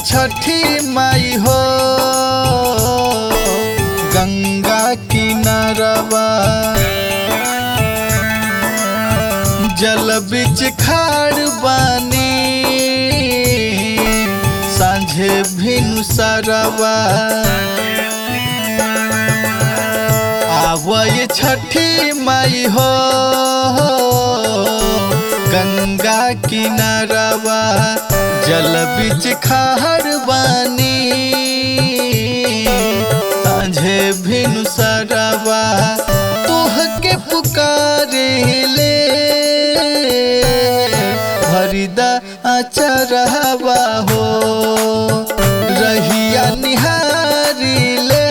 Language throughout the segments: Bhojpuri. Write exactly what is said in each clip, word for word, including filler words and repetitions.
छठी माई हो गंगा किनारवा जल बिच खाड़ बानी सांझे भिनु सरवा आवय छठी माई हो गंगा किनारवा जल बिच खाड़ बानी सांझे भिनु सरवा तोहके पुकारे ले भरिदा अचरवा हो रहिया निहारी ले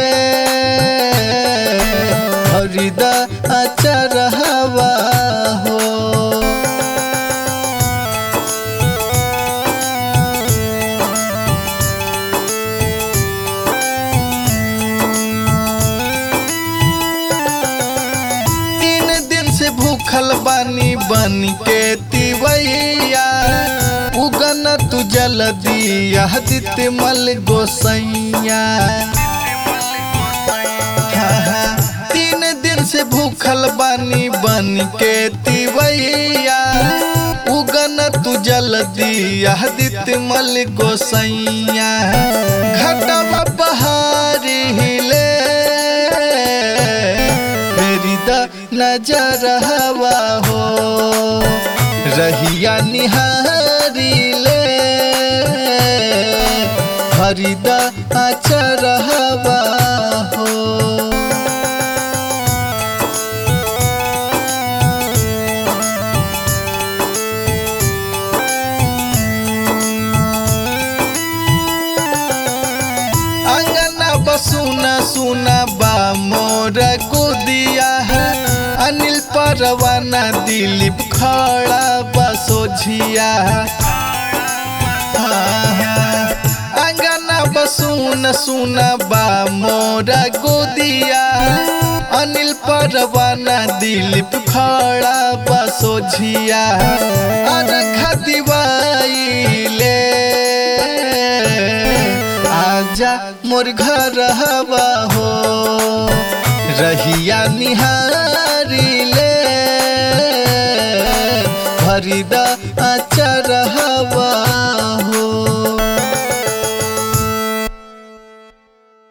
भरिदा अचरवा हो। भूखल बानी बन के तिवैया उगन तू जल दिया दित मल गोसैया। तीन दिन से भूखल बानी बन के तिवैया उगन तू जल दिया दित मल गोसैया। घटवा बहारी ले नजर हवा हो रहिया निहारी ले भरिदा अचर हवा हो। अंगना बसुना सुना बा मोर गोदिया है अनिल परवाना दिलीप खड़ा बसोझिया। अंगना बसुन सुना बा मोरा गोदिया अनिल परवाना दिलीप खड़ा बसोझिया। अरखा दिवाई ले आजा मोर घर हवा हो रहिया निहारी ले भरिदा अचर